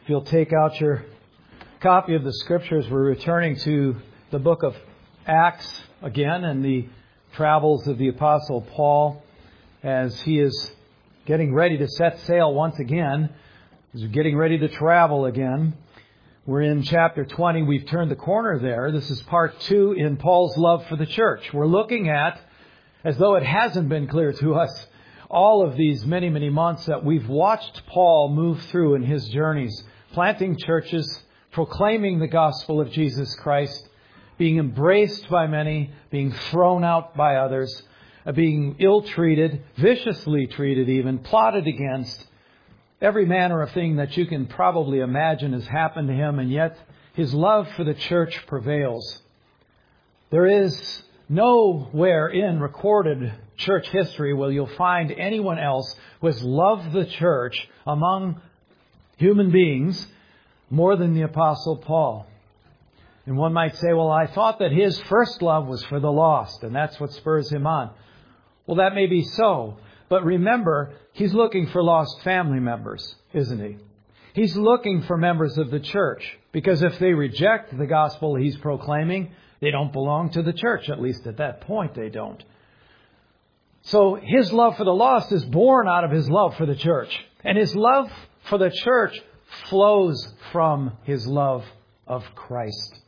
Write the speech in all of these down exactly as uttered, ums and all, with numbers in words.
you'll take out your copy of the Scriptures, we're returning to the book of Acts again and the travels of the Apostle Paul as he is getting ready to set sail once again. He's getting ready to travel again. We're in chapter twenty. We've turned the corner there. This is part two in Paul's love for the church. We're looking at, as though it hasn't been clear to us, all of these many, many months that we've watched Paul move through in his journeys, planting churches, proclaiming the gospel of Jesus Christ, being embraced by many, being thrown out by others, being ill-treated, viciously treated even, plotted against. Every manner of thing that you can probably imagine has happened to him, and yet his love for the church prevails. There is nowhere in recorded church history will you'll find anyone else who has loved the church among human beings more than the Apostle Paul. And one might say, well, I thought that his first love was for the lost, and that's what spurs him on. Well, that may be so. But remember, he's looking for lost family members, isn't he? He's looking for members of the church, because if they reject the gospel he's proclaiming, they don't belong to the church. At least at that point, they don't. So his love for the lost is born out of his love for the church. And his love for the church flows from his love of Christ.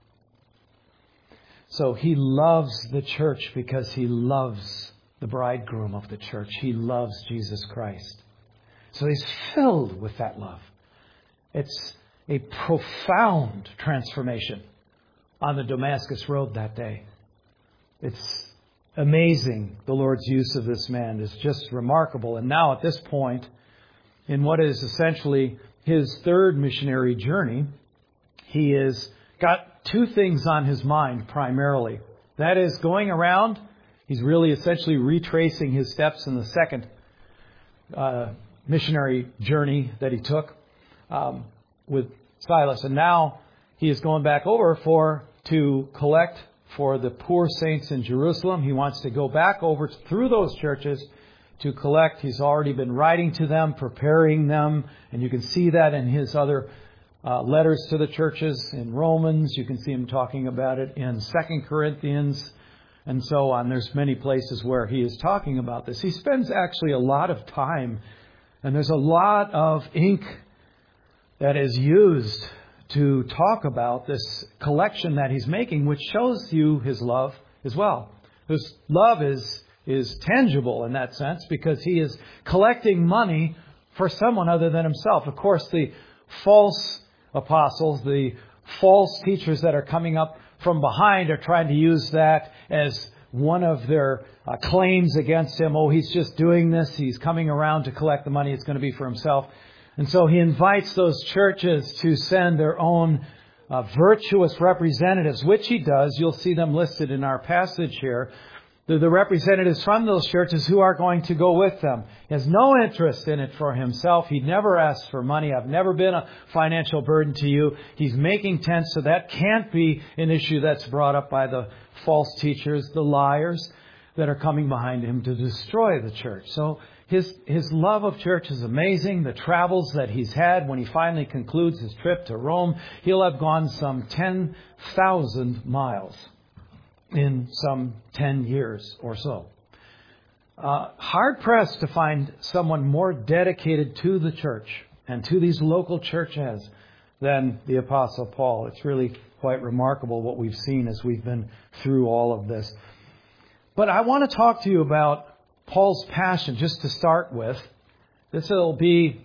So he loves the church because he loves the bridegroom of the church. He loves Jesus Christ. So he's filled with that love. It's a profound transformation on the Damascus Road that day. It's amazing. The Lord's use of this man is just remarkable. And now at this point, in what is essentially his third missionary journey, he has got two things on his mind primarily. That is, going around, he's really essentially retracing his steps in the second uh, missionary journey that he took um, with Silas. And now he is going back over for to collect for the poor saints in Jerusalem. He wants to go back over through those churches to collect. He's already been writing to them, preparing them. And you can see that in his other uh, letters to the churches in Romans. You can see him talking about it in Second Corinthians and so on. There's many places where he is talking about this. He spends actually a lot of time, and there's a lot of ink that is used to talk about this collection that he's making, which shows you his love as well. His love is is tangible in that sense because he is collecting money for someone other than himself. Of course, the false apostles, the false teachers that are coming up from behind are trying to use that as one of their uh, claims against him. Oh, he's just doing this. He's coming around to collect the money. It's going to be for himself. And so he invites those churches to send their own uh, virtuous representatives, which he does. You'll see them listed in our passage here. They're the representatives from those churches who are going to go with them. He has no interest in it for himself. He never asks for money. I've never been a financial burden to you. He's making tents, so that can't be an issue that's brought up by the false teachers, the liars that are coming behind him to destroy the church. So His his love of church is amazing. The travels that he's had when he finally concludes his trip to Rome, he'll have gone some ten thousand miles in some ten years or so. Uh, hard-pressed to find someone more dedicated to the church and to these local churches than the Apostle Paul. It's really quite remarkable what we've seen as we've been through all of this. But I want to talk to you about Paul's passion, just to start with. This will be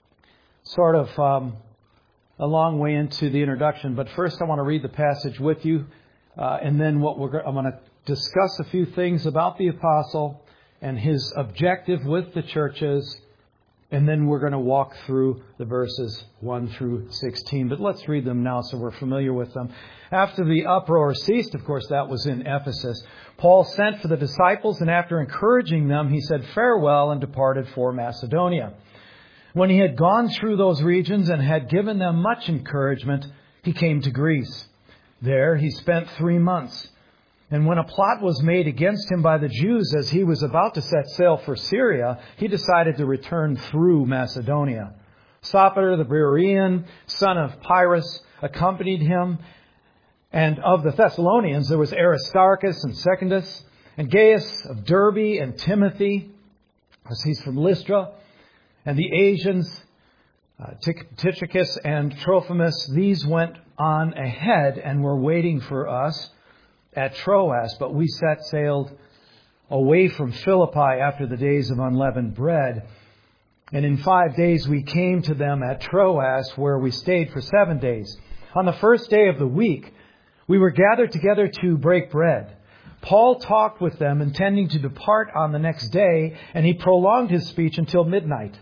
sort of um, a long way into the introduction, but first I want to read the passage with you, uh, and then what we're I'm going to discuss a few things about the apostle and his objective with the churches, and then we're going to walk through the verses one through sixteen. But let's read them now so we're familiar with them. After the uproar ceased, of course, that was in Ephesus, Paul sent for the disciples, and after encouraging them, he said farewell and departed for Macedonia. When he had gone through those regions and had given them much encouragement, he came to Greece. There he spent three months. And when a plot was made against him by the Jews as he was about to set sail for Syria, he decided to return through Macedonia. Sopater the Berean, son of Pyrrhus, accompanied him. And of the Thessalonians, there was Aristarchus and Secundus, and Gaius of Derbe and Timothy, as he's from Lystra, and the Asians, uh, Tychicus and Trophimus. These went on ahead and were waiting for us at Troas, but we set sailed away from Philippi after the days of unleavened bread. And in five days we came to them at Troas, where we stayed for seven days. On the first day of the week, we were gathered together to break bread. Paul talked with them, intending to depart on the next day, and he prolonged his speech until midnight.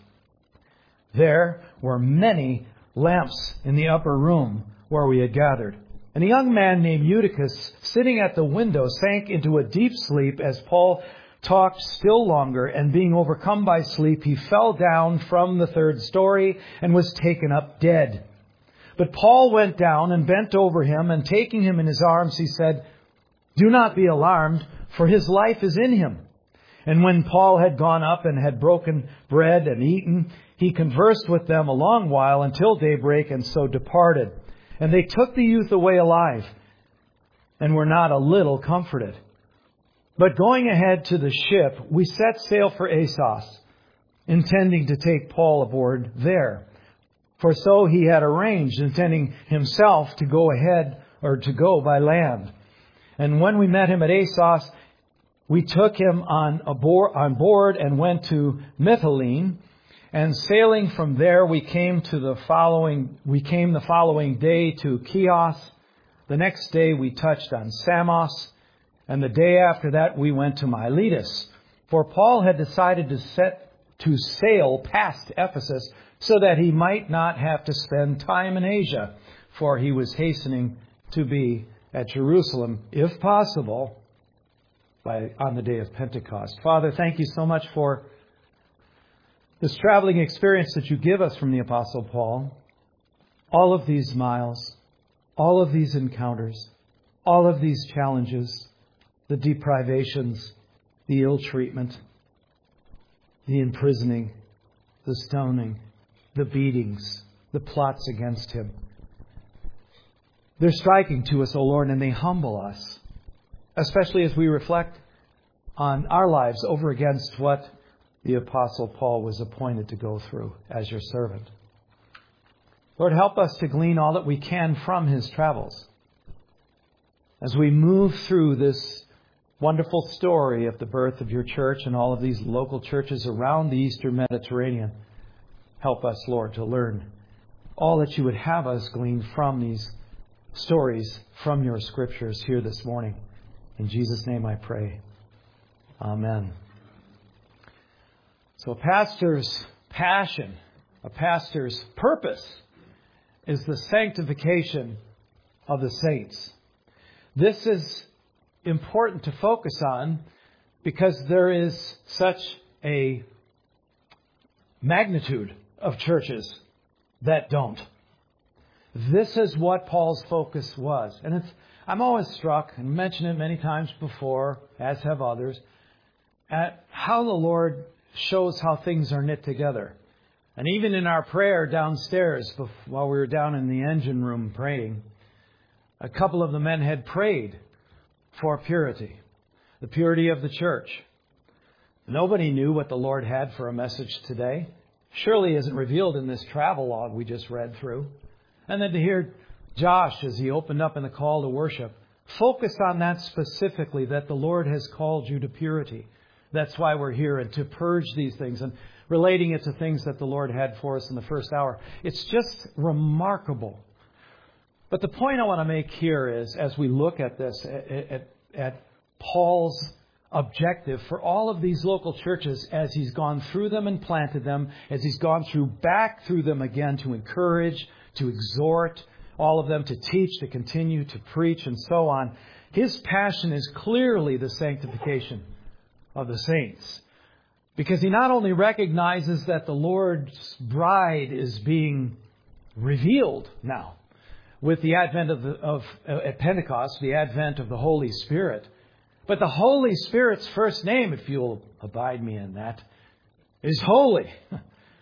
There were many lamps in the upper room where we had gathered. And a young man named Eutychus, sitting at the window, sank into a deep sleep as Paul talked still longer, and being overcome by sleep, he fell down from the third story and was taken up dead. But Paul went down and bent over him, and taking him in his arms, he said, "Do not be alarmed, for his life is in him." And when Paul had gone up and had broken bread and eaten, he conversed with them a long while until daybreak, and so departed. And they took the youth away alive, and were not a little comforted. But going ahead to the ship, we set sail for Assos, intending to take Paul aboard there. For so he had arranged, intending himself to go ahead or to go by land. And when we met him at Assos, we took him on aboard, on board and went to Mytilene. And sailing from there, we came to the following. We came the following day to Chios. The next day we touched on Samos, and the day after that we went to Miletus. For Paul had decided to set to sail past Ephesus, so that he might not have to spend time in Asia, for he was hastening to be at Jerusalem, if possible, by on the day of Pentecost. Father, thank you so much for this traveling experience that you give us from the Apostle Paul. All of these miles, all of these encounters, all of these challenges, the deprivations, the ill treatment, the imprisoning, the stoning, the beatings, the plots against him. They're striking to us, O Lord, and they humble us, especially as we reflect on our lives over against what the Apostle Paul was appointed to go through as your servant. Lord, help us to glean all that we can from his travels. As we move through this wonderful story of the birth of your church and all of these local churches around the Eastern Mediterranean, help us, Lord, to learn all that you would have us glean from these stories from your scriptures here this morning. In Jesus' name I pray. Amen. So a pastor's passion, a pastor's purpose is the sanctification of the saints. This is important to focus on because there is such a magnitude of churches that don't. This is what Paul's focus was. And it's, I'm always struck, and mentioned it many times before, as have others, at how the Lord shows how things are knit together. And even in our prayer downstairs, while we were down in the engine room praying, a couple of the men had prayed for purity, the purity of the church. Nobody knew what the Lord had for a message today. Surely isn't revealed in this travel log we just read through. And then to hear Josh, as he opened up in the call to worship, focus on that specifically, that the Lord has called you to purity. That's why we're here, and to purge these things and relating it to things that the Lord had for us in the first hour. It's just remarkable. But the point I want to make here is, as we look at this, at, at, at Paul's objective for all of these local churches, as he's gone through them and planted them, as he's gone through back through them again to encourage, to exhort all of them, to teach, to continue, to preach, and so on. His passion is clearly the sanctification of the saints. Because he not only recognizes that the Lord's bride is being revealed now with the advent of, the, of uh, at Pentecost, the advent of the Holy Spirit, but the Holy Spirit's first name, if you'll abide me in that, is holy.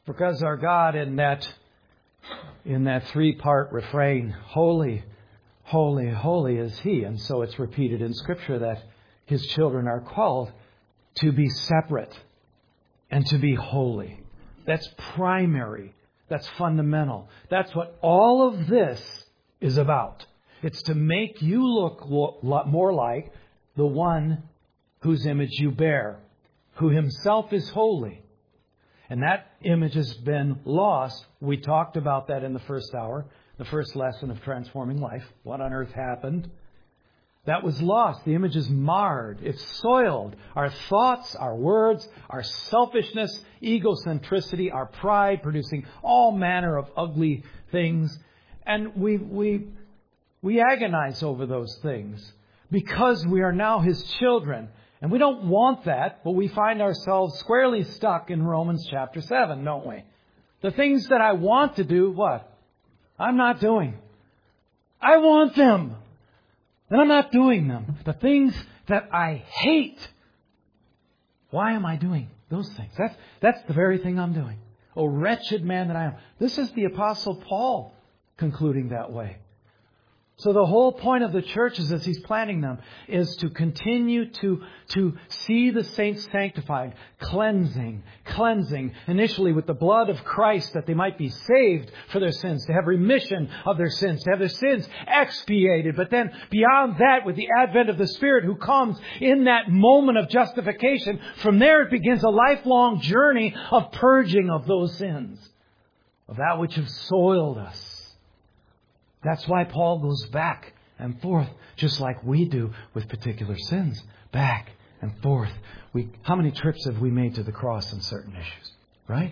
Because our God in that, in that three-part refrain, holy, holy, holy is He. And so it's repeated in Scripture that His children are called to be separate and to be holy. That's primary. That's fundamental. That's what all of this is about. It's to make you look more like the one whose image you bear, who Himself is holy. And that image has been lost. We talked about that in the first hour, the first lesson of Transforming Life. What on earth happened? That was lost. The image is marred. It's soiled. Our thoughts, our words, our selfishness, egocentricity, our pride, producing all manner of ugly things. And we we we agonize over those things because we are now His children. And we don't want that, but we find ourselves squarely stuck in Romans chapter seven, don't we? The things that I want to do, what? I'm not doing. I want them. And I'm not doing them. The things that I hate. Why am I doing those things? That's, that's the very thing I'm doing. Oh, wretched man that I am. This is the Apostle Paul concluding that way. So the whole point of the churches as he's planning them is to continue to, to see the saints sanctified, cleansing, cleansing, initially with the blood of Christ that they might be saved for their sins, to have remission of their sins, to have their sins expiated. But then beyond that, with the advent of the Spirit who comes in that moment of justification, from there it begins a lifelong journey of purging of those sins, of that which have soiled us. That's why Paul goes back and forth, just like we do with particular sins. Back and forth. We, how many trips have we made to the cross on certain issues? Right?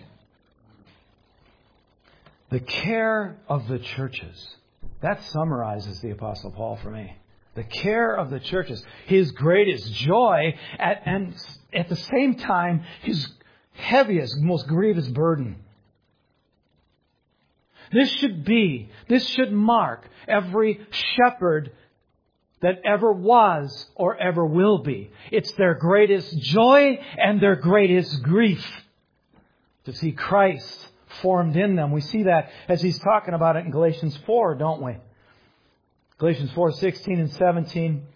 The care of the churches. That summarizes the Apostle Paul for me. The care of the churches. His greatest joy at, and at the same time, His heaviest, most grievous burden. This should be, this should mark every shepherd that ever was or ever will be. It's their greatest joy and their greatest grief to see Christ formed in them. We see that as he's talking about it in Galatians four, don't we? Galatians four, sixteen and seventeen.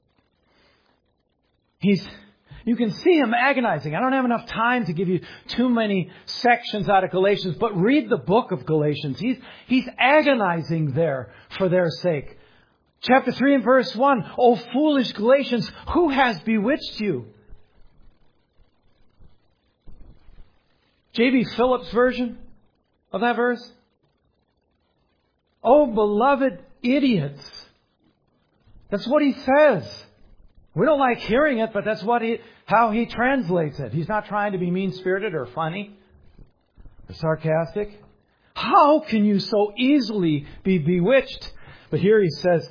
He's... You can see him agonizing. I don't have enough time to give you too many sections out of Galatians, but read the book of Galatians. He's, he's agonizing there for their sake. Chapter three and verse one. O foolish Galatians, who has bewitched you? J B Phillips' version of that verse. Oh, beloved idiots. That's what he says. We don't like hearing it, but that's what he, how he translates it. He's not trying to be mean-spirited or funny or sarcastic. How can you so easily be bewitched? But here he says,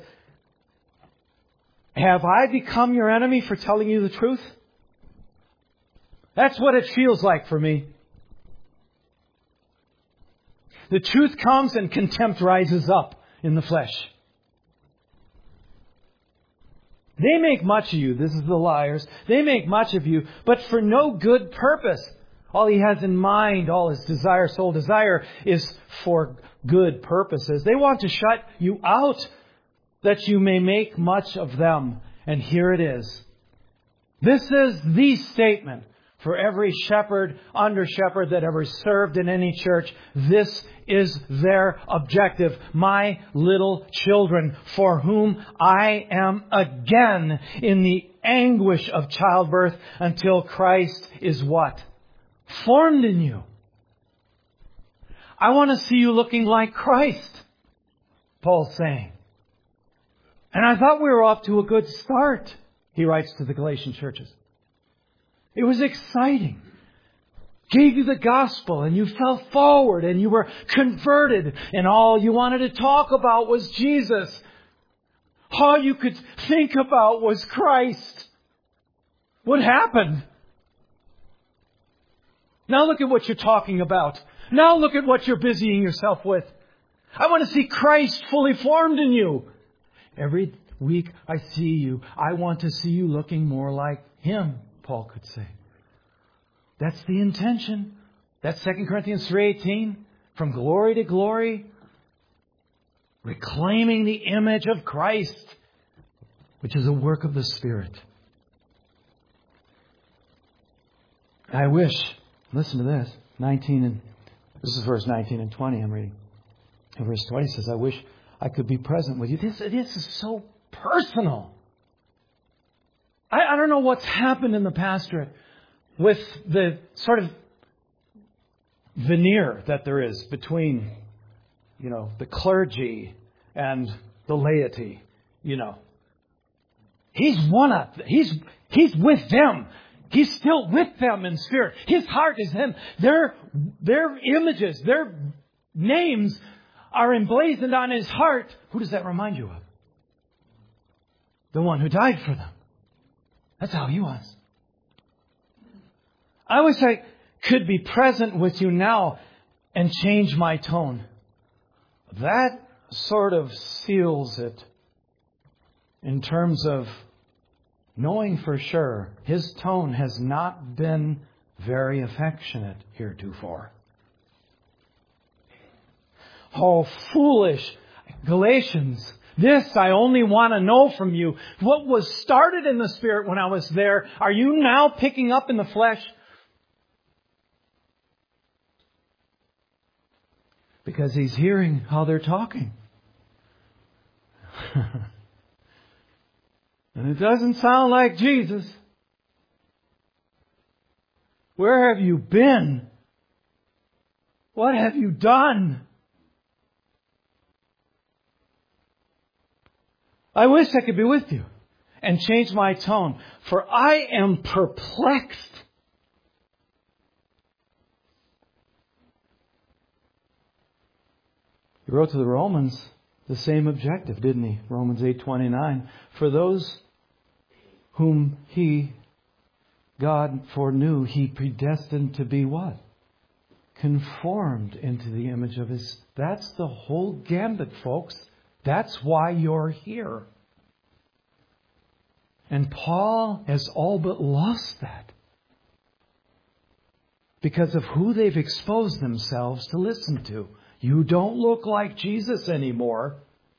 have I become your enemy for telling you the truth? That's what it feels like for me. The truth comes and contempt rises up in the flesh. They make much of you. This is the liars. They make much of you, but for no good purpose. All he has in mind, all his desire, sole desire, is for good purposes. They want to shut you out that you may make much of them. And here it is. This is the statement for every shepherd, under shepherd that ever served in any church. This is their objective. My little children, for whom I am again in the anguish of childbirth until Christ is what? Formed in you. I want to see you looking like Christ, Paul's saying. And I thought we were off to a good start, he writes to the Galatian churches. It was exciting. Gave you the gospel and you fell forward and you were converted and all you wanted to talk about was Jesus. All you could think about was Christ. What happened? Now look at what you're talking about. Now look at what you're busying yourself with. I want to see Christ fully formed in you. Every week I see you. I want to see you looking more like Him, Paul could say. That's the intention. That's Second Corinthians three eighteen. From glory to glory, reclaiming the image of Christ, which is a work of the Spirit. I wish, listen to this, nineteen and this is verse nineteen and twenty I'm reading. And verse twenty says, I wish I could be present with you. This, this is so personal. I, I don't know what's happened in the pastorate with the sort of veneer that there is between, you know, the clergy and the laity, you know. He's one of them. He's, he's with them. He's still with them in spirit. His heart is in. Their, their images, their names are emblazoned on his heart. Who does that remind you of? The one who died for them. That's how he was. I wish I could be present with you now and change my tone. That sort of seals it in terms of knowing for sure his tone has not been very affectionate heretofore. Oh, foolish Galatians. This I only want to know from you. What was started in the Spirit when I was there, are you now picking up in the flesh? Because he's hearing how they're talking. And it doesn't sound like Jesus. Where have you been? What have you done? I wish I could be with you and change my tone, for I am perplexed. He wrote to the Romans the same objective, didn't he? Romans eight twenty-nine. For those whom He, God foreknew, He predestined to be what? Conformed into the image of His. That's the whole gambit, folks. That's why you're here. And Paul has all but lost that because of who they've exposed themselves to listen to. You don't look like Jesus anymore.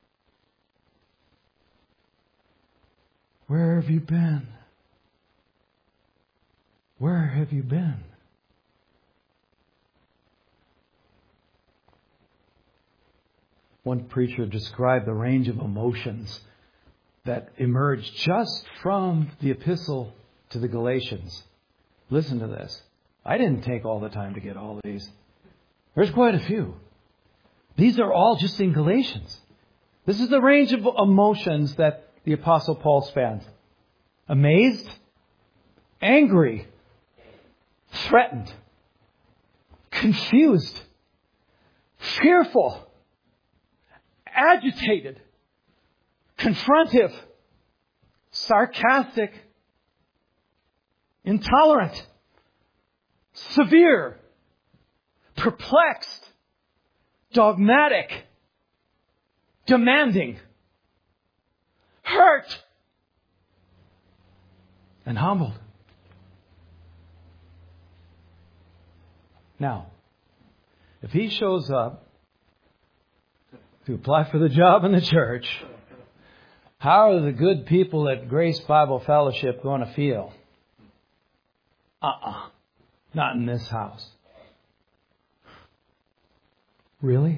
Where have you been? Where have you been? One preacher described the range of emotions that emerged just from the epistle to the Galatians. Listen to this. I didn't take all the time to get all of these. There's quite a few. These are all just in Galatians. This is the range of emotions that the Apostle Paul spans. Amazed, angry, threatened, confused, fearful, agitated, confrontive, sarcastic, intolerant, severe, perplexed, dogmatic, demanding, hurt, and humbled. Now, if he shows up to apply for the job in the church, how are the good people at Grace Bible Fellowship going to feel? Uh-uh. Not in this house. Really?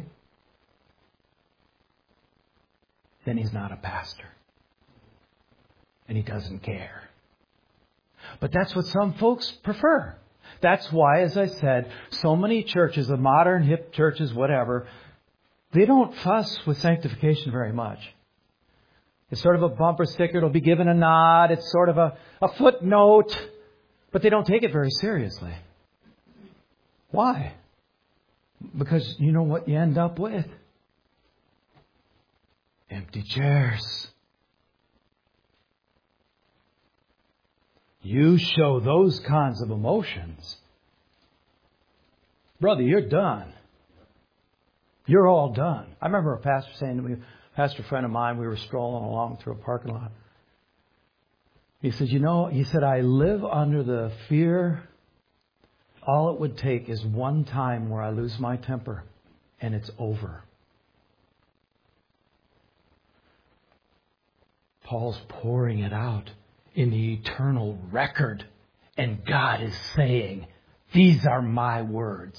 Then he's not a pastor. And he doesn't care. But that's what some folks prefer. That's why, as I said, so many churches, the modern hip churches, whatever, they don't fuss with sanctification very much. It's sort of a bumper sticker. It'll be given a nod. It's sort of a, a footnote. But they don't take it very seriously. Why? Because you know what you end up with? Empty chairs. You show those kinds of emotions, brother, you're done. You're all done. I remember a pastor saying to me, a pastor friend of mine, we were strolling along through a parking lot. He said, you know, he said, I live under the fear all it would take is one time where I lose my temper and it's over. Paul's pouring it out in the eternal record. And God is saying, these are my words.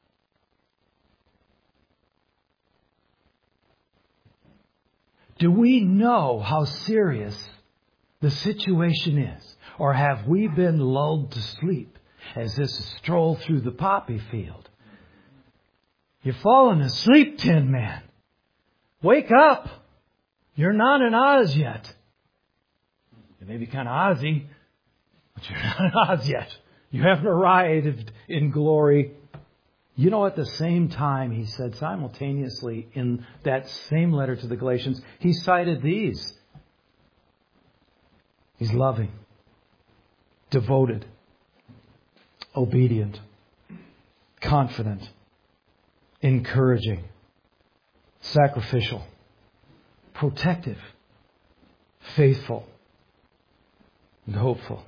Do we know how serious the situation is? Or have we been lulled to sleep as this stroll through the poppy field? You've fallen asleep, Tin Man. Wake up. You're not in Oz yet. You may be kind of Ozzy, but you're not in Oz yet. You haven't arrived in glory. You know, at the same time, he said simultaneously in that same letter to the Galatians, he cited these. He's loving, devoted, obedient, confident, encouraging, sacrificial, protective, faithful, and hopeful.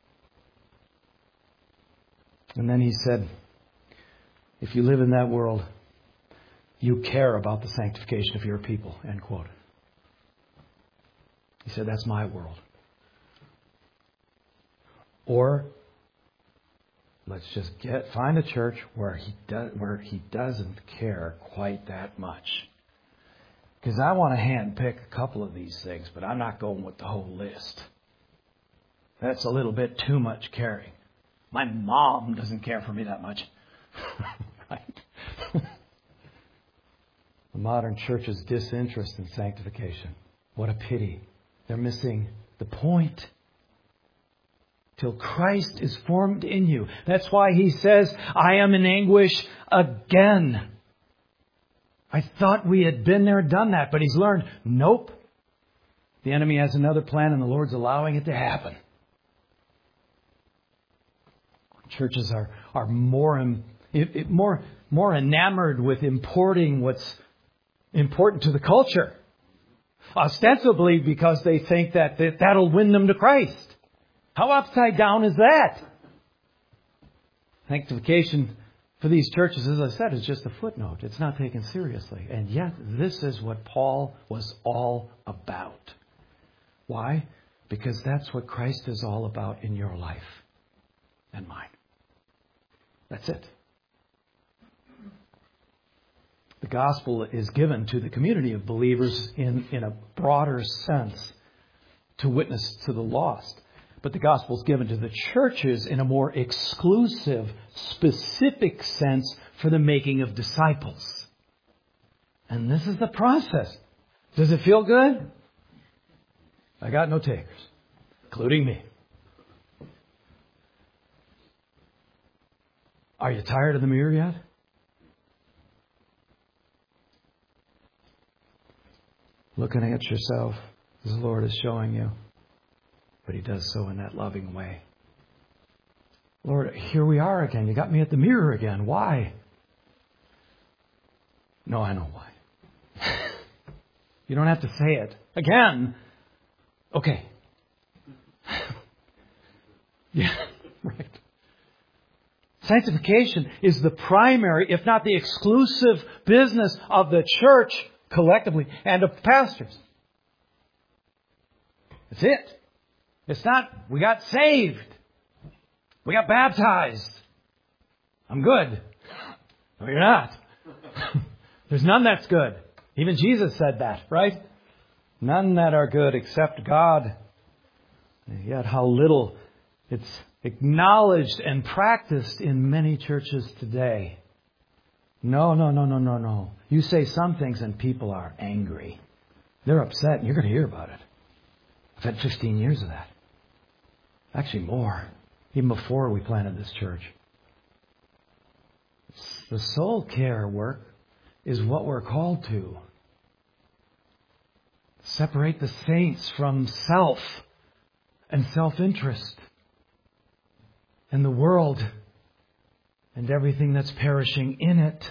And then he said, if you live in that world, you care about the sanctification of your people. End quote. He said, that's my world. Or let's just get find a church where he does where he doesn't care quite that much. Because I want to handpick a couple of these things, but I'm not going with the whole list. That's a little bit too much caring. My mom doesn't care for me that much. Right? The modern church's disinterest in sanctification. What a pity. They're missing the point. Till Christ is formed in you. That's why he says, I am in anguish again. I thought we had been there, done that, but he's learned, nope. The enemy has another plan and the Lord's allowing it to happen. Churches are, are more, it, it, more, more enamored with importing what's important to the culture. Ostensibly because they think that, that that'll win them to Christ. How upside down is that? Sanctification for these churches, as I said, is just a footnote. It's not taken seriously. And yet, this is what Paul was all about. Why? Because that's what Christ is all about in your life and mine. That's it. The gospel is given to the community of believers in, in a broader sense to witness to the lost. But the gospel is given to the churches in a more exclusive, specific sense for the making of disciples. And this is the process. Does it feel good? I got no takers, including me. Are you tired of the mirror yet? Looking at yourself as the Lord is showing you. But he does so in that loving way. Lord, here we are again. You got me at the mirror again. Why? No, I know why. You don't have to say it. Again. Okay. Yeah, right. Sanctification is the primary, if not the exclusive business of the church collectively and of pastors. That's it. It's not, we got saved. We got baptized. I'm good. No, you're not. There's none that's good. Even Jesus said that, right? None that are good except God. And yet how little it's acknowledged and practiced in many churches today. No, no, no, no, no, no. You say some things and people are angry. They're upset and you're going to hear about it. I've had fifteen years of that. Actually more. Even before we planted this church. The soul care work is what we're called to. Separate the saints from self and self-interest and the world and everything that's perishing in it.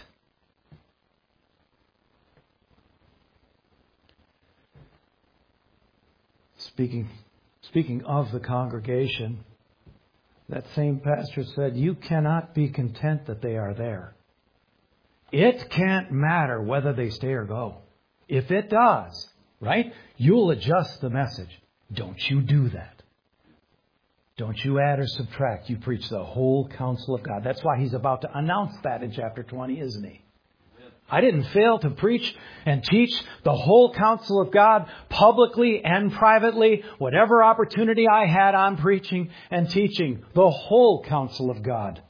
Speaking, speaking of the congregation, that same pastor said, you cannot be content that they are there. It can't matter whether they stay or go. If it does, right, you'll adjust the message. Don't you do that. Don't you add or subtract. You preach the whole counsel of God. That's why he's about to announce that in chapter twenty, isn't he? I didn't fail to preach and teach the whole counsel of God publicly and privately. Whatever opportunity I had, I'm preaching and teaching the whole counsel of God.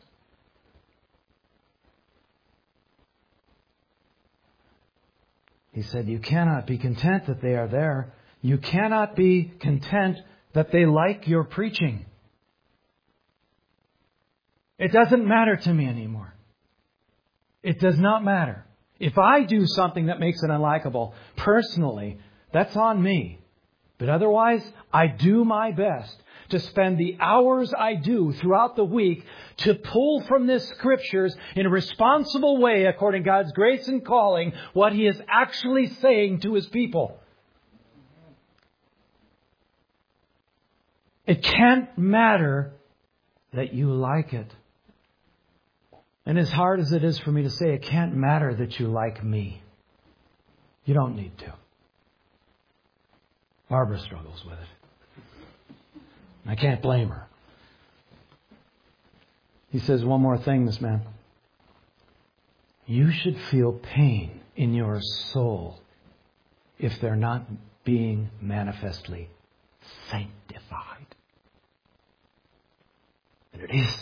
He said, you cannot be content that they are there. You cannot be content that they like your preaching. It doesn't matter to me anymore. It does not matter. If I do something that makes it unlikable, personally, that's on me. But otherwise, I do my best to spend the hours I do throughout the week to pull from the Scriptures in a responsible way, according to God's grace and calling, what He is actually saying to His people. It can't matter that you like it. And as hard as it is for me to say, it can't matter that you like me. You don't need to. Barbara struggles with it. I can't blame her. He says one more thing, this man. You should feel pain in your soul if they're not being manifestly sanctified. And it is.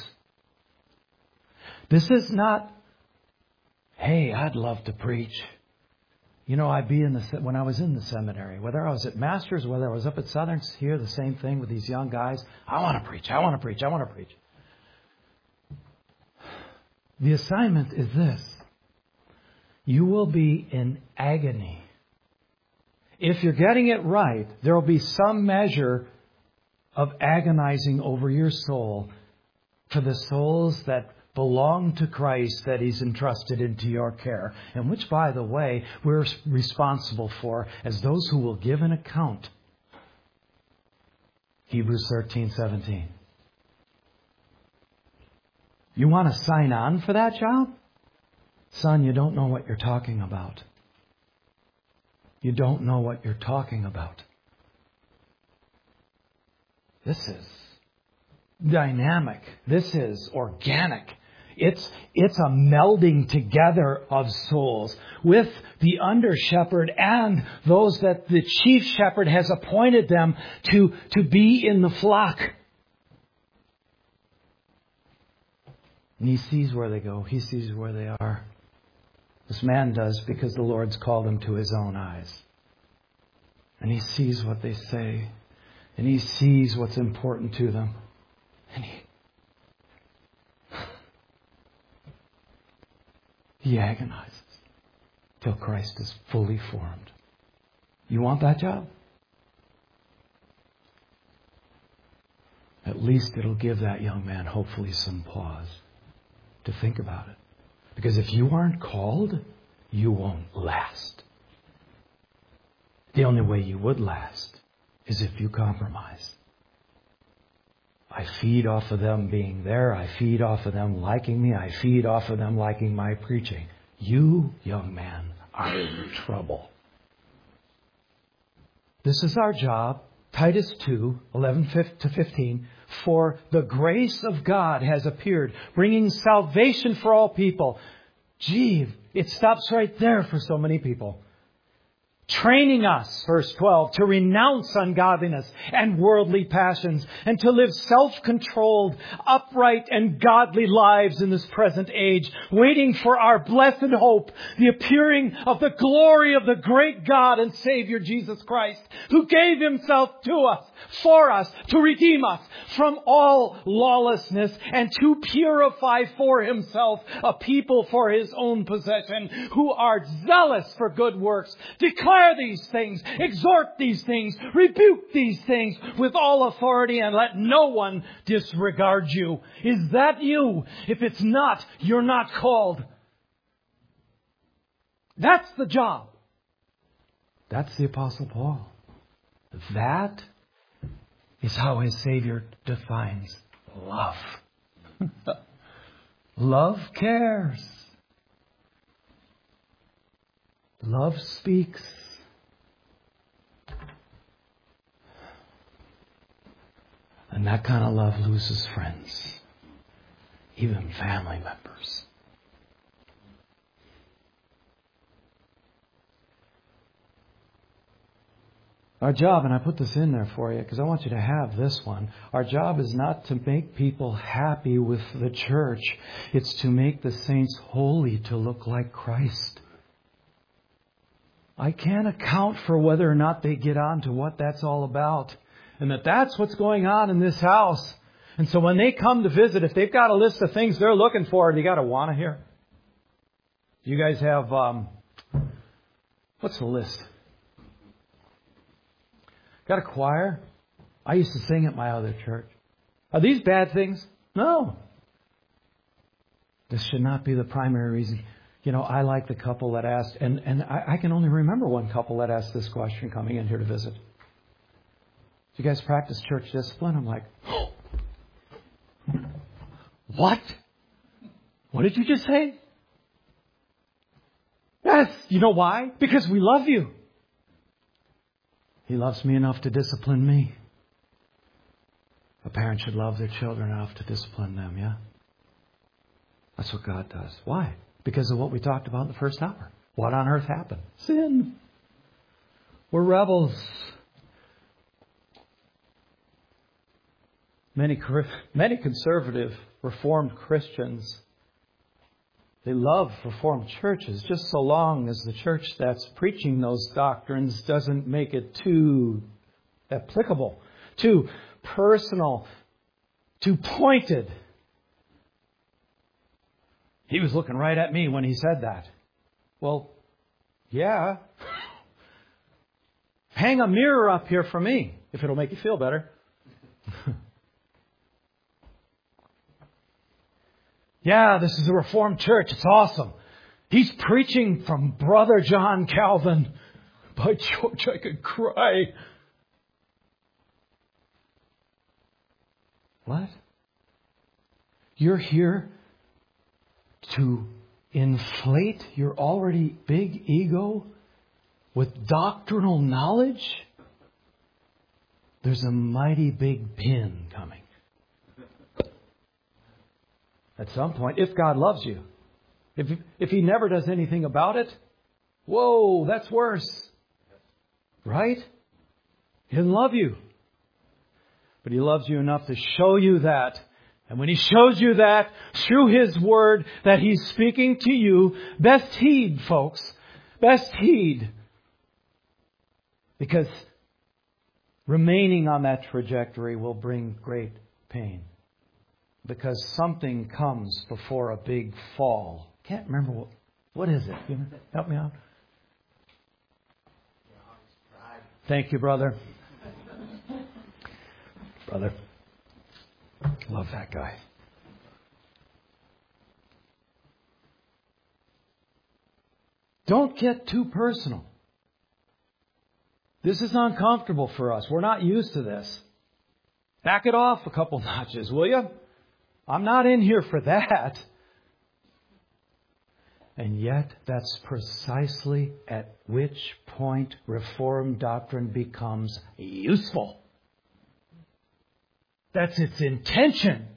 This is not, hey, I'd love to preach. You know, I'd be in the, when I was in the seminary, whether I was at Masters, whether I was up at Southern, here the same thing with these young guys. I want to preach, I want to preach, I want to preach. The assignment is this. You will be in agony. If you're getting it right, there will be some measure of agonizing over your soul for the souls that belong to Christ that He's entrusted into your care. And which, by the way, we're responsible for as those who will give an account. Hebrews thirteen seventeen. You want to sign on for that job? Son, you don't know what you're talking about. You don't know what you're talking about. This is dynamic. This is organic. It's, it's a melding together of souls with the under shepherd and those that the chief shepherd has appointed them to, to be in the flock. And He sees where they go. He sees where they are. This man does because the Lord's called him to His own eyes. And he sees what they say. And he sees what's important to them. And he He agonizes till Christ is fully formed. You want that job? At least it'll give that young man hopefully some pause to think about it. Because if you aren't called, you won't last. The only way you would last is if you compromise. I feed off of them being there. I feed off of them liking me. I feed off of them liking my preaching. You, young man, are in trouble. This is our job. Titus two, eleven to fifteen. For the grace of God has appeared, bringing salvation for all people. Gee, it stops right there for so many people. Training us, verse twelve, to renounce ungodliness and worldly passions and to live self-controlled, upright and godly lives in this present age, waiting for our blessed hope, the appearing of the glory of the great God and Savior Jesus Christ, who gave Himself to us, for us, to redeem us from all lawlessness and to purify for Himself a people for His own possession, who are zealous for good works. Declare these things, exhort these things, rebuke these things with all authority, and let no one disregard you. Is that you? If it's not, you're not called. That's the job. That's the Apostle Paul. That is how his Savior defines love. Love cares. Love speaks. And that kind of love loses friends, even family members. Our job, and I put this in there for you because I want you to have this one. Our job is not to make people happy with the church. It's to make the saints holy to look like Christ. I can't account for whether or not they get on to what that's all about. And that that's what's going on in this house. And so when they come to visit, if they've got a list of things they're looking for, they got to want to hear. You guys have, um, what's the list? Got a choir? I used to sing at my other church. Are these bad things? No. This should not be the primary reason. You know, I like the couple that asked, and, and I, I can only remember one couple that asked this question coming in here to visit. Do you guys practice church discipline? I'm like, oh, what? What did you just say? Yes. You know why? Because we love you. He loves me enough to discipline me. A parent should love their children enough to discipline them, yeah? That's what God does. Why? Because of what we talked about in the first hour. What on earth happened? Sin. We're rebels. Many, many conservative, Reformed Christians, they love Reformed churches just so long as the church that's preaching those doctrines doesn't make it too applicable, too personal, too pointed. He was looking right at me when he said that. Well, yeah. Hang a mirror up here for me, if it'll make you feel better. Yeah, this is a Reformed church. It's awesome. He's preaching from Brother John Calvin. By George, I could cry. What? You're here to inflate your already big ego with doctrinal knowledge? There's a mighty big pin coming. At some point, if God loves you. If, if He never does anything about it, whoa, that's worse. Right? He doesn't love you. But He loves you enough to show you that. And when He shows you that, through His Word that He's speaking to you, best heed, folks. Best heed. Because remaining on that trajectory will bring great pain. Because something comes before a big fall. Can't remember what. What is it? You know, help me out. Thank you, brother. Brother. Love that guy. Don't get too personal. This is uncomfortable for us. We're not used to this. Back it off a couple notches, will you? I'm not in here for that. And yet, that's precisely at which point Reformed doctrine becomes useful. That's its intention.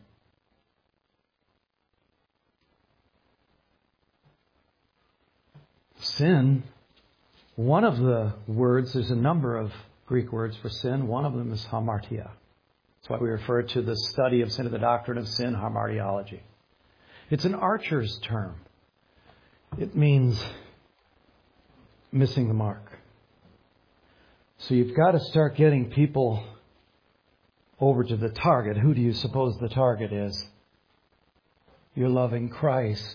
Sin, one of the words, there's a number of Greek words for sin. One of them is hamartia. That's why we refer to the study of sin, of the doctrine of sin, hamartiology. It's an archer's term. It means missing the mark. So you've got to start getting people over to the target. Who do you suppose the target is? You're loving Christ.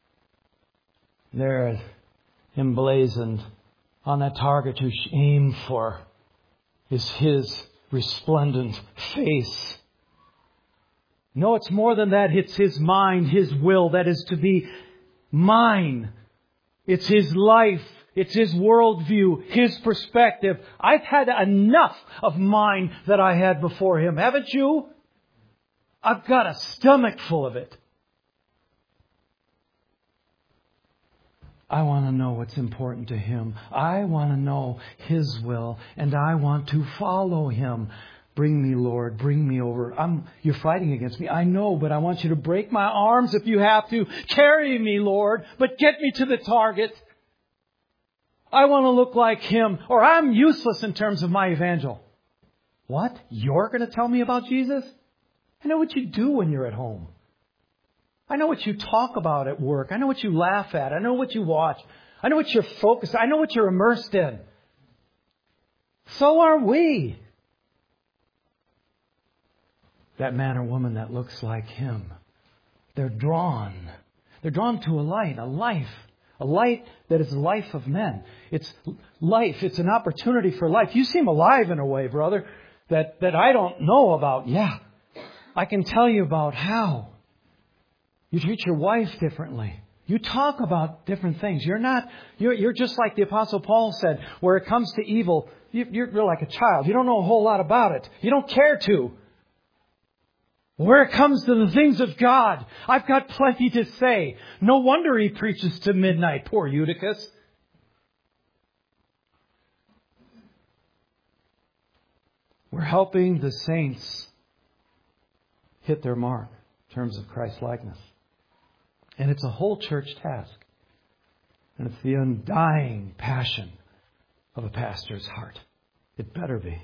There, emblazoned on that target you aim for is His resplendent face. No, it's more than that. It's His mind, His will that is to be mine. It's His life. It's His worldview, His perspective. I've had enough of mine that I had before Him. Haven't you? I've got a stomach full of it. I want to know what's important to Him. I want to know His will, and I want to follow Him. Bring me, Lord, bring me over. I'm, you're fighting against me. I know, but I want you to break my arms if you have to. Carry me, Lord, but get me to the target. I want to look like Him, or I'm useless in terms of my evangel. What? You're going to tell me about Jesus? I know what you do when you're at home. I know what you talk about at work. I know what you laugh at. I know what you watch. I know what you're focused on. I know what you're immersed in. So are we. That man or woman that looks like Him. They're drawn. They're drawn to a light, a life. A light that is the life of men. It's life. It's an opportunity for life. You seem alive in a way, brother, that, that I don't know about. Yeah, I can tell you about how. You treat your wife differently. You talk about different things. You're not, you're, you're just like the Apostle Paul said, where it comes to evil, you, you're, you're like a child. You don't know a whole lot about it. You don't care to. Where it comes to the things of God, I've got plenty to say. No wonder he preaches to midnight. Poor Eutychus. We're helping the saints hit their mark in terms of Christ's likeness. And it's a whole church task. And it's the undying passion of a pastor's heart. It better be.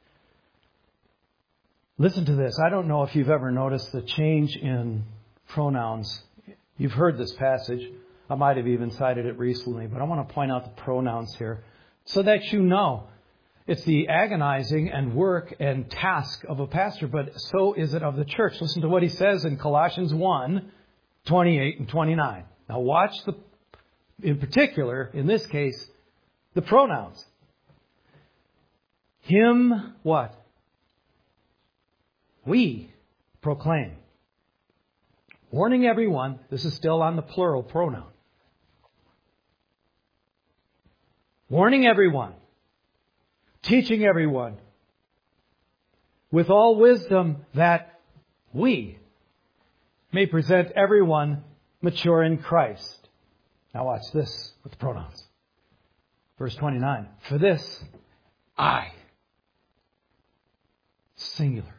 Listen to this. I don't know if you've ever noticed the change in pronouns. You've heard this passage. I might have even cited it recently, but I want to point out the pronouns here so that you know. It's the agonizing and work and task of a pastor, but so is it of the church. Listen to what he says in Colossians one, twenty-eight and twenty-nine. Now watch the, in particular, in this case, the pronouns. Him, what? We proclaim. Warning everyone, this is still on the plural pronoun. Warning everyone. Teaching everyone. With all wisdom that we may present everyone mature in Christ. Now watch this with the pronouns. Verse twenty-nine. For this, I, singular,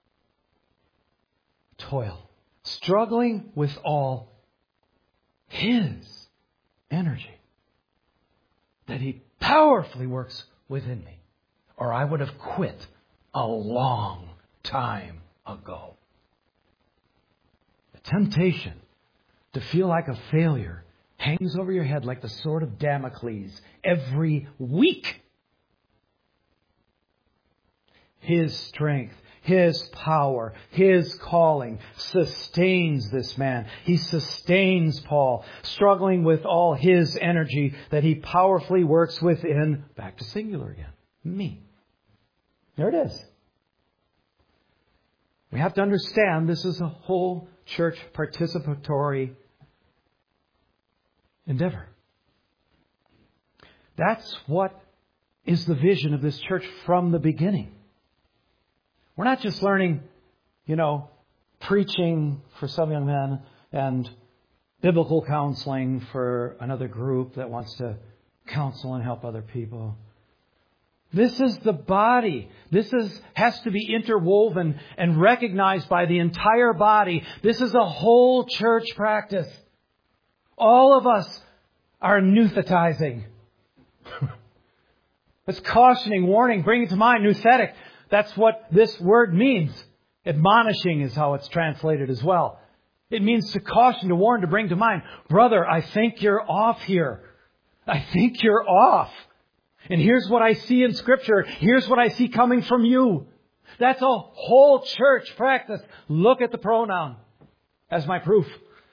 toil, struggling with all His energy that He powerfully works within me, or I would have quit a long time ago. The temptation to feel like a failure hangs over your head like the sword of Damocles every week. His strength, His power, His calling sustains this man. He sustains Paul, struggling with all His energy that He powerfully works within. Back to singular again. Me. There it is. We have to understand this is a whole church participatory endeavor. That's what is the vision of this church from the beginning. We're not just learning, you know, preaching for some young men and biblical counseling for another group that wants to counsel and help other people. This is the body. This is has to be interwoven and recognized by the entire body. This is a whole church practice. All of us are nuthetizing. It's cautioning, warning, bringing to mind, nuthetic. That's what this word means. Admonishing is how it's translated as well. It means to caution, to warn, to bring to mind. Brother, I think you're off here. I think you're off. And here's what I see in Scripture. Here's what I see coming from you. That's a whole church practice. Look at the pronoun as my proof.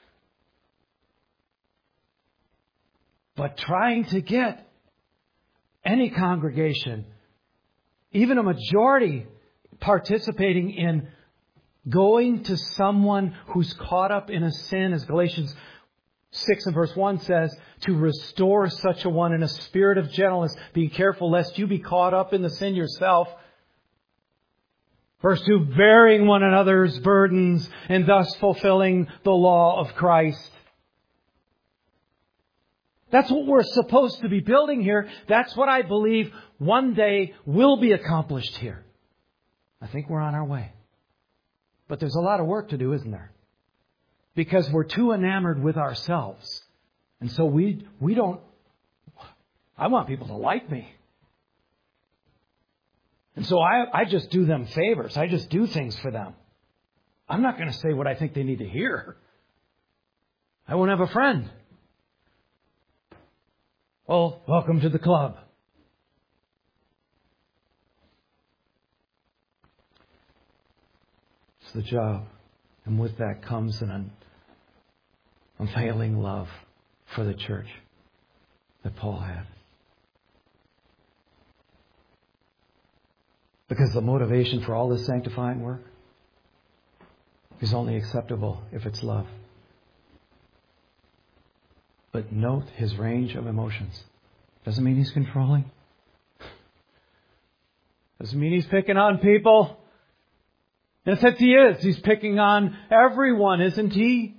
But trying to get any congregation, even a majority, participating in going to someone who's caught up in a sin, as Galatians six and verse one says, to restore such a one in a spirit of gentleness, being careful lest you be caught up in the sin yourself. Verse two, bearing one another's burdens and thus fulfilling the law of Christ. That's what we're supposed to be building here. That's what I believe one day will be accomplished here. I think we're on our way. But there's a lot of work to do, isn't there? Because we're too enamored with ourselves. And so we we don't... I want people to like me. And so I, I just do them favors. I just do things for them. I'm not going to say what I think they need to hear. I won't have a friend. Well, welcome to the club. It's the job. And with that comes an un- unfailing love for the church that Paul had. Because the motivation for all this sanctifying work is only acceptable if it's love. But note his range of emotions. Doesn't mean he's controlling. Doesn't mean he's picking on people. In a sense, he is. He's picking on everyone, isn't he?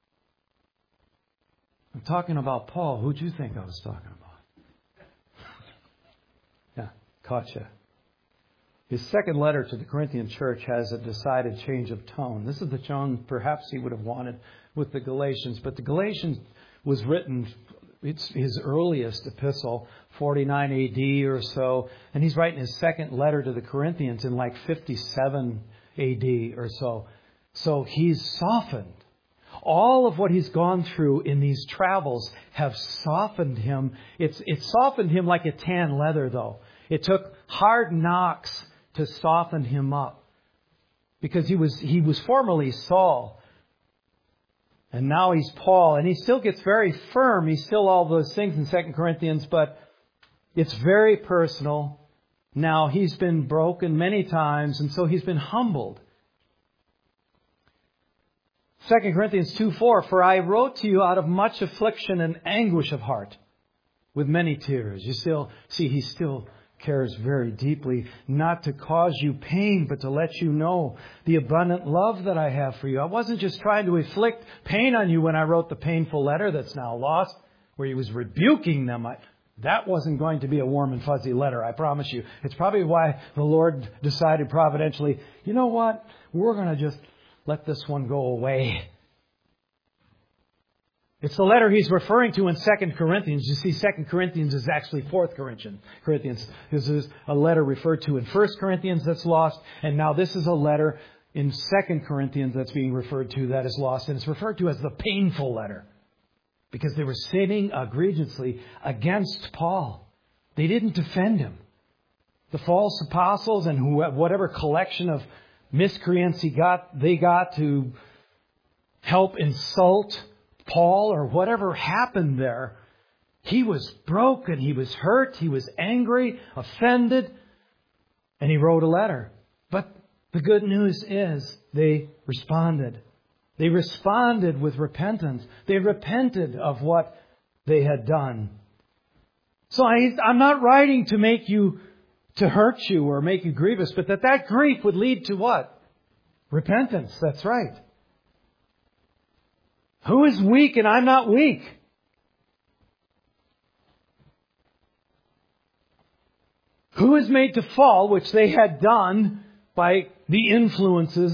I'm talking about Paul. Who'd you think I was talking about? Yeah, caught you. His second letter to the Corinthian church has a decided change of tone. This is the tone perhaps he would have wanted with the Galatians. But the Galatians was written, it's his earliest epistle, forty-nine A D or so. And he's writing his second letter to the Corinthians in like fifty-seven A D or so. So he's softened. All of what he's gone through in these travels have softened him. It's, it softened him like a tan leather, though. It took hard knocks to soften him up. Because he was he was formerly Saul. And now he's Paul. And he still gets very firm. He's still all those things in Second Corinthians. But it's very personal. Now he's been broken many times. And so he's been humbled. Second Corinthians two four, for I wrote to you out of much affliction and anguish of heart, with many tears. You still see he still cares very deeply, not to cause you pain, but to let you know the abundant love that I have for you. I wasn't just trying to inflict pain on you when I wrote the painful letter that's now lost, where he was rebuking them. I, that wasn't going to be a warm and fuzzy letter, I promise you. It's probably why the Lord decided providentially, you know what? We're going to just let this one go away. It's the letter he's referring to in Second Corinthians. You see, Second Corinthians is actually Fourth Corinthians. This is a letter referred to in First Corinthians that's lost. And now this is a letter in Second Corinthians that's being referred to that is lost. And it's referred to as the painful letter. Because they were sinning egregiously against Paul. They didn't defend him. The false apostles and who, whatever collection of miscreants he got, they got to help insult Paul or whatever happened there. He was broken. He was hurt. He was angry, offended. And he wrote a letter. But the good news is they responded. They responded with repentance. They repented of what they had done. So I, I'm not writing to make you, to hurt you or make you grievous, but that that grief would lead to what? Repentance. That's right. Who is weak and I'm not weak? Who is made to fall, which they had done by the influences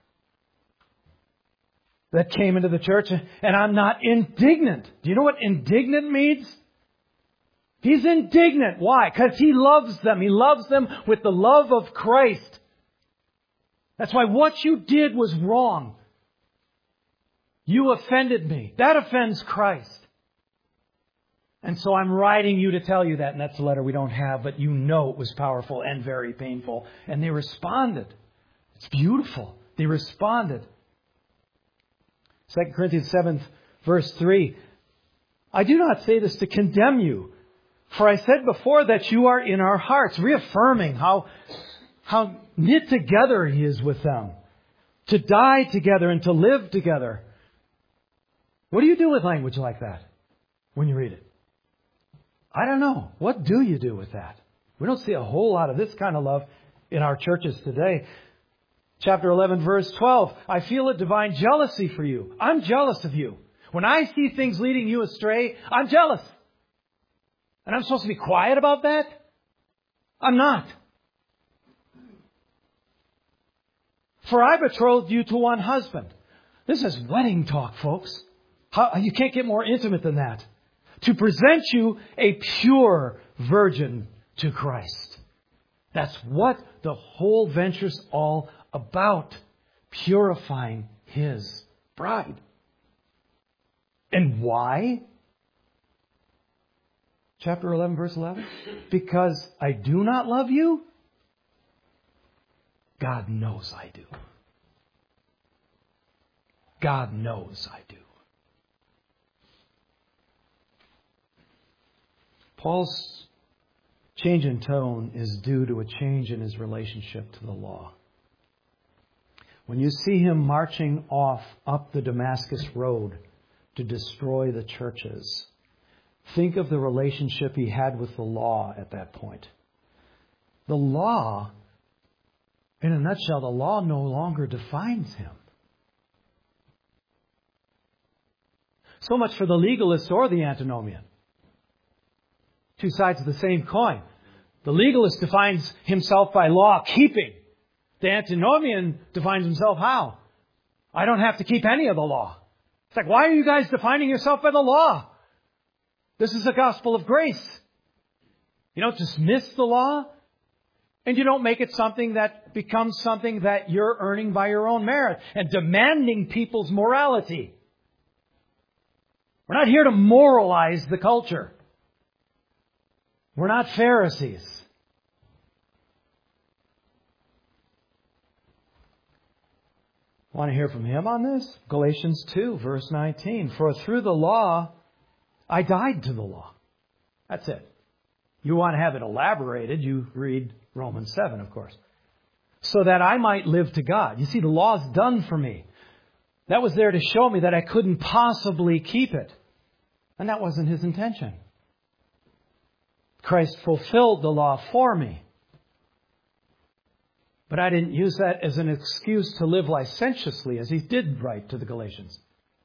that came into the church, and I'm not indignant. Do you know what indignant means? He's indignant. Why? Because he loves them. He loves them with the love of Christ. That's why what you did was wrong. You offended me. That offends Christ. And so I'm writing you to tell you that. And that's a letter we don't have, but you know it was powerful and very painful. And they responded. It's beautiful. They responded. Second Corinthians seven, verse three. I do not say this to condemn you, for I said before that you are in our hearts, reaffirming how, how knit together he is with them. To die together and to live together. What do you do with language like that when you read it? I don't know. What do you do with that? We don't see a whole lot of this kind of love in our churches today. Chapter eleven, verse twelve. I feel a divine jealousy for you. I'm jealous of you. When I see things leading you astray, I'm jealous. And I'm supposed to be quiet about that? I'm not. For I betrothed you to one husband. This is wedding talk, folks. How, you can't get more intimate than that. To present you a pure virgin to Christ. That's what the whole venture's all about. Purifying His bride. And why? Chapter eleven, verse eleven. Because I do not love you? God knows I do. God knows I do. Paul's change in tone is due to a change in his relationship to the law. When you see him marching off up the Damascus road to destroy the churches, think of the relationship he had with the law at that point. The law, in a nutshell, the law no longer defines him. So much for the legalist or the antinomian. Two sides of the same coin. The legalist defines himself by law keeping. The antinomian defines himself how? I don't have to keep any of the law. It's like, why are you guys defining yourself by the law? This is the gospel of grace. You don't dismiss the law, and you don't make it something that becomes something that you're earning by your own merit and demanding people's morality. We're not here to moralize the culture. We're not Pharisees. Want to hear from him on this? Galatians two, verse nineteen. For through the law, I died to the law. That's it. You want to have it elaborated, you read Romans seven, of course. So that I might live to God. You see, the law's done for me. That was there to show me that I couldn't possibly keep it. And that wasn't His intention. Christ fulfilled the law for me. But I didn't use that as an excuse to live licentiously, as he did write to the Galatians.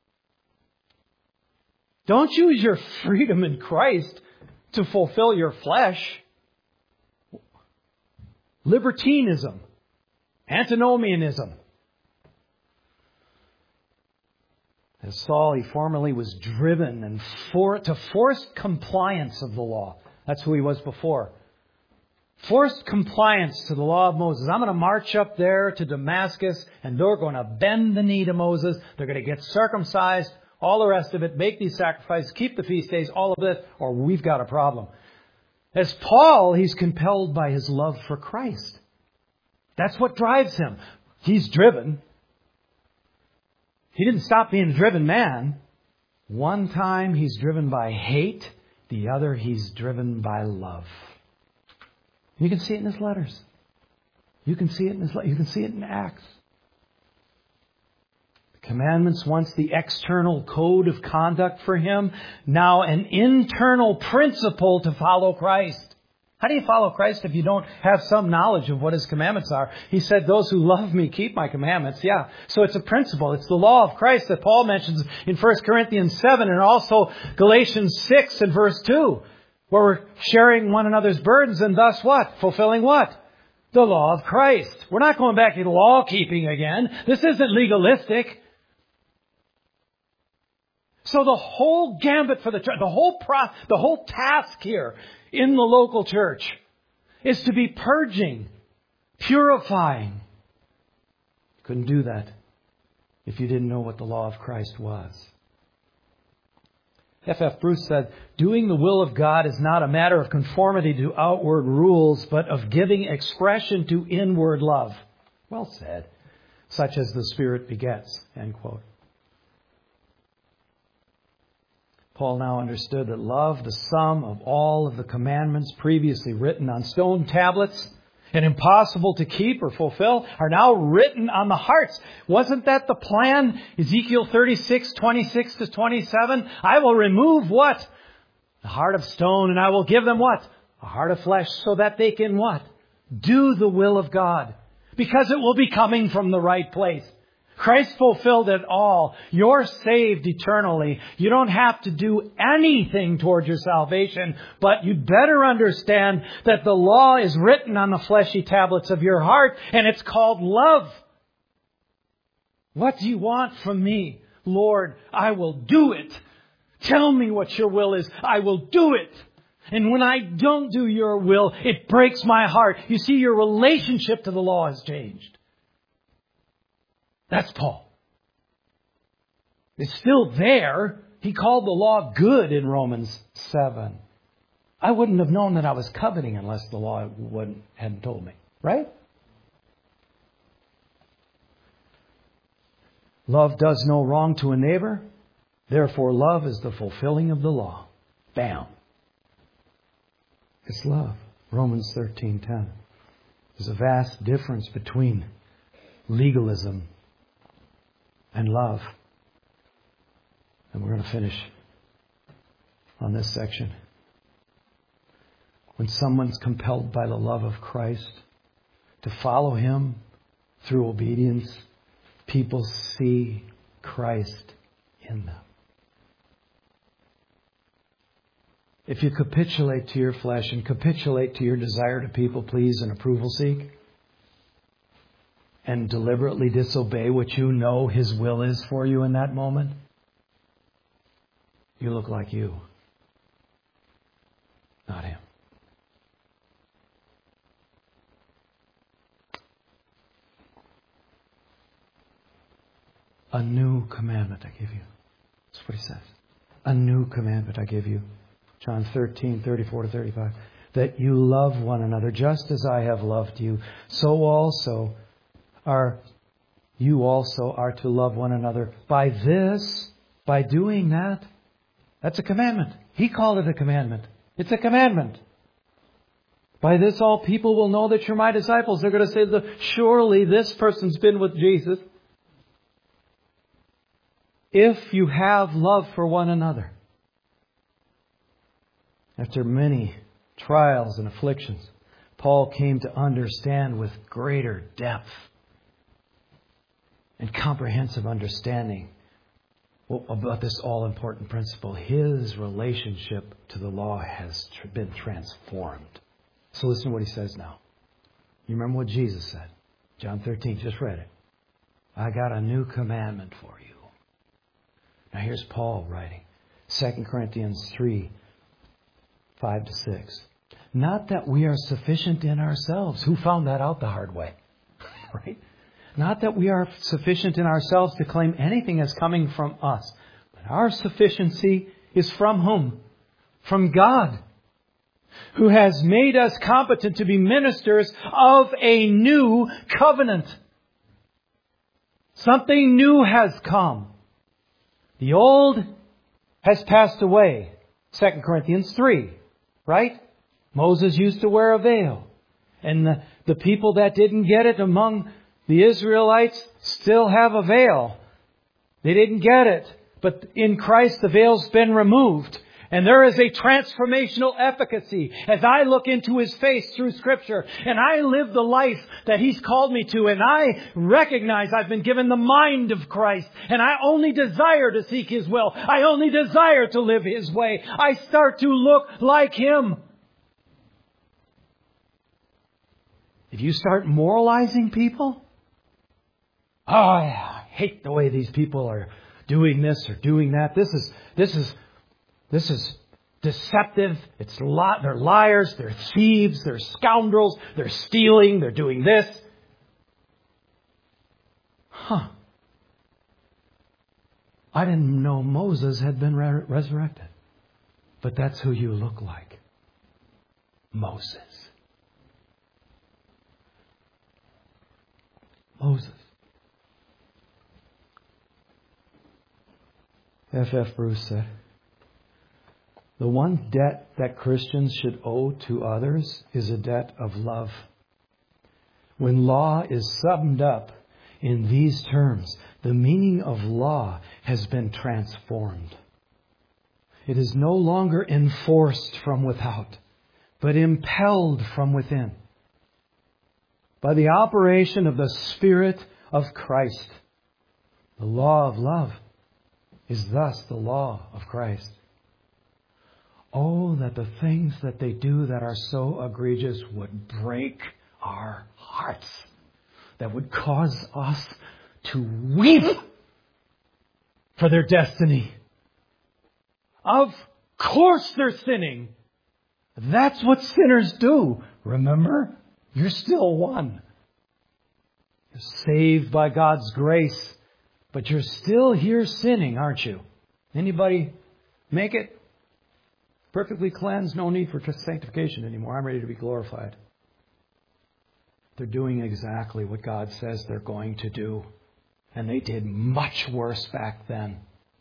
Don't use your freedom in Christ to fulfill your flesh. Libertinism. Antinomianism. As Saul, he formerly was driven and for, to forced compliance of the law. That's who he was before. Forced compliance to the law of Moses. I'm going to march up there to Damascus and they're going to bend the knee to Moses. They're going to get circumcised. All the rest of it. Make these sacrifices. Keep the feast days. All of this. Or we've got a problem. As Paul, he's compelled by his love for Christ. That's what drives him. He's driven. He didn't stop being a driven man. One time he's driven by hate. The other he's driven by love. You can see it in his letters. You can see it in his you can see it in Acts. The commandments, once the external code of conduct for him, now an internal principle to follow Christ. How do you follow Christ if you don't have some knowledge of what His commandments are? He said, those who love me keep my commandments. Yeah. So it's a principle. It's the law of Christ that Paul mentions in First Corinthians seven and also Galatians six and verse two, where we're sharing one another's burdens and thus what? Fulfilling what? The law of Christ. We're not going back to law keeping again. This isn't legalistic. So the whole gambit for the church, the whole pro, the whole task here in the local church is to be purging, purifying. Couldn't do that if you didn't know what the law of Christ was. F F Bruce said, doing the will of God is not a matter of conformity to outward rules, but of giving expression to inward love. Well said. Such as the Spirit begets. End quote. Paul now understood that love, the sum of all of the commandments previously written on stone tablets and impossible to keep or fulfill, are now written on the hearts. Wasn't that the plan? Ezekiel thirty-six, twenty-six to twenty-seven. I will remove what? The heart of stone, and I will give them what? A heart of flesh, so that they can what? Do the will of God. because it will be coming from the right place. Christ fulfilled it all. You're saved eternally. You don't have to do anything towards your salvation, but you better understand that the law is written on the fleshy tablets of your heart, and it's called love. What do you want from me? Lord, I will do it. Tell me what your will is. I will do it. And when I don't do your will, it breaks my heart. You see, your relationship to the law has changed. That's Paul. It's still there. He called the law good in Romans seven. I wouldn't have known that I was coveting unless the law wouldn't, hadn't told me. Right? Love does no wrong to a neighbor. Therefore, love is the fulfilling of the law. Bam. It's love. Romans thirteen ten. There's a vast difference between legalism and love. And we're going to finish on this section. When someone's compelled by the love of Christ to follow Him through obedience, people see Christ in them. If you capitulate to your flesh and capitulate to your desire to people please and approval seek, and deliberately disobey what you know His will is for you in that moment, you look like you, not Him. A new commandment I give you. That's what He says. A new commandment I give you. John thirteen, thirty-four to thirty-five. That you love one another just as I have loved you. So also are you also are to love one another. By this, by doing that, that's a commandment. He called it a commandment. It's a commandment. By this all people will know that you're my disciples. They're going to say, surely this person's been with Jesus. If you have love for one another. After many trials and afflictions, Paul came to understand with greater depth and comprehensive understanding about this all-important principle. His relationship to the law has been transformed. So listen to what he says now. You remember what Jesus said? John thirteen, just read it. I got a new commandment for you. Now here's Paul writing. Second Corinthians three, five to six. Not that we are sufficient in ourselves. Who found that out the hard way? Right? Not that we are sufficient in ourselves to claim anything as coming from us. But our sufficiency is from whom? From God, who has made us competent to be ministers of a new covenant. Something new has come. The old has passed away. Second Corinthians three, right? Moses used to wear a veil. And the, the people that didn't get it among the Israelites still have a veil. They didn't get it. But in Christ, the veil's been removed. And there is a transformational efficacy as I look into His face through Scripture and I live the life that He's called me to, and I recognize I've been given the mind of Christ and I only desire to seek His will. I only desire to live His way. I start to look like Him. If you start moralizing people, oh, I hate the way these people are doing this or doing that. This is, this is, This is deceptive. It's lot. They're liars. They're thieves. They're scoundrels. They're stealing. They're doing this. Huh. I didn't know Moses had been re- resurrected. But that's who you look like. Moses. Moses. F F Bruce said, the one debt that Christians should owe to others is a debt of love. When law is summed up in these terms, the meaning of law has been transformed. It is no longer enforced from without, but impelled from within. by the operation of the Spirit of Christ. The law of love is thus the law of Christ. Oh, that the things that they do that are so egregious would break our hearts, that would cause us to weep for their destiny. Of course they're sinning. That's what sinners do. Remember, you're still one. You're saved by God's grace, but you're still here sinning, aren't you? Anybody make it? Perfectly cleansed, no need for sanctification anymore. I'm ready to be glorified. They're doing exactly what God says they're going to do. And they did much worse back then.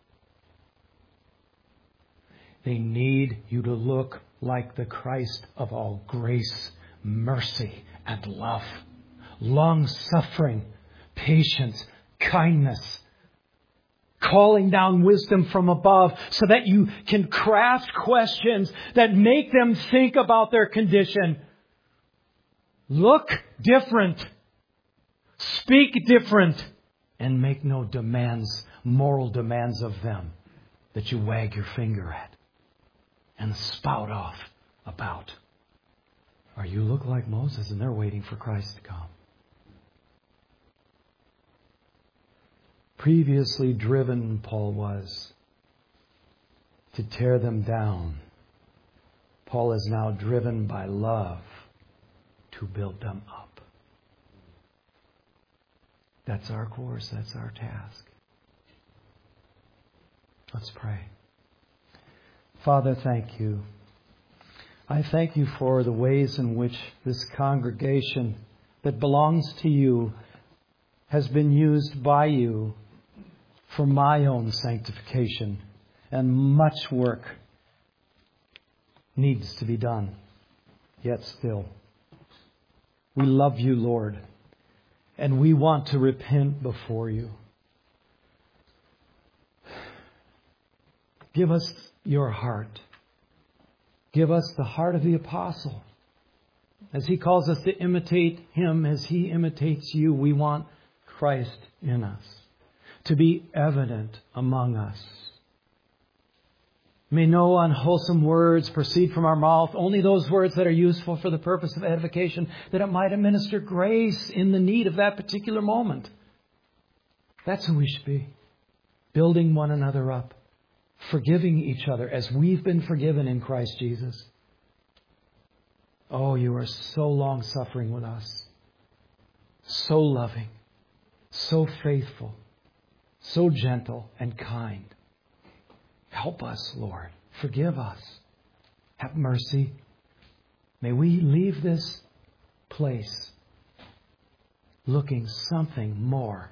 They need you to look like the Christ of all grace, mercy, and love. Long-suffering, patience, kindness, calling down wisdom from above so that you can craft questions that make them think about their condition. Look different. Speak different. And make no demands, moral demands of them that you wag your finger at and spout off about. Or you look like Moses and they're waiting for Christ to come. Previously driven, Paul was, to tear them down. Paul is now driven by love to build them up. That's our course. That's our task. Let's pray. Father, thank you. I thank you for the ways in which this congregation that belongs to you has been used by you for my own sanctification, and much work needs to be done. Yet still, we love you, Lord, and we want to repent before you. Give us your heart. Give us the heart of the apostle. As he calls us to imitate him as he imitates you, we want Christ in us, to be evident among us. May no unwholesome words proceed from our mouth, only those words that are useful for the purpose of edification, that it might administer grace in the need of that particular moment. That's who we should be. Building one another up, forgiving each other as we've been forgiven in Christ Jesus. Oh, you are so long-suffering with us, so loving, so faithful, so gentle and kind. Help us, Lord. Forgive us. Have mercy. May we leave this place looking something more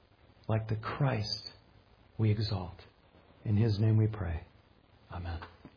like the Christ we exalt. In His name we pray. Amen.